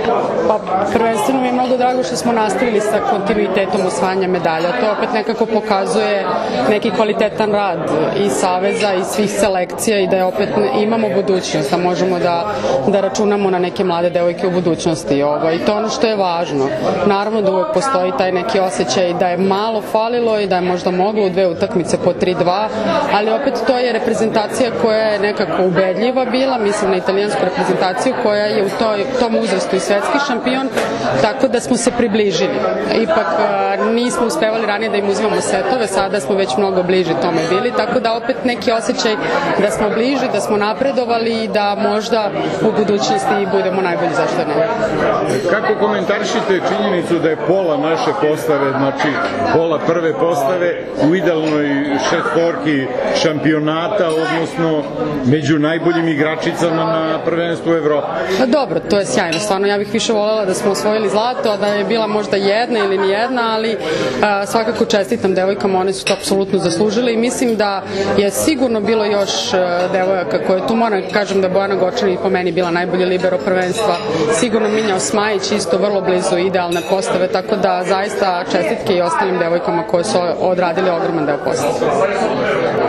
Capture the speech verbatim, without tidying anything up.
Pa prvenstveno mi je mnogo drago što smo nastavili sa kontinuitetom osvajanja medalja. To opet nekako pokazuje neki kvalitetan rad i Saveza i svih selekcija i da je opet imamo budućnost, da možemo da, da računamo na neke mlade devojke u budućnosti. Ovo. I to je ono što je važno. Naravno da uvek postoji taj neki osjećaj da je malo falilo i da je možda moglo u dve utakmice po tri dva, ali opet to je reprezentacija koja je nekako ubedljiva bila, mislim na italijansku reprezentaciju koja je u toj, tom uzrastu i svetski šampion, tako da smo se približili. Ipak nismo uspevali ranije da im uzimamo setove, sada smo već mnogo bliži tome bili, tako da opet neki osjećaj da smo bliži, da smo napredovali i da možda u budućnosti budemo najbolji, zašto ne. Kako komentarišite činjenicu da je pola naše postave, znači pola prve postave u idealnoj šestorki šampionata, odnosno među najboljim igračicama na prvenstvu Evrope? Dobro, to je sjajno. Stvarno, ja bih više voljela da smo osvojili zlato, a da je bila možda jedna ili nijedna, ali a, svakako čestitam devojkama, one su to apsolutno zaslužile i mislim da je sigurno bilo još a, devojaka koje tu moram kažem da je Bojana Gočani po meni bila najbolji libero prvenstva, sigurno Minja Osmajić isto vrlo blizu idealne postave, tako da zaista čestitke i ostalim devojkama koje su odradili ogroman deo postave.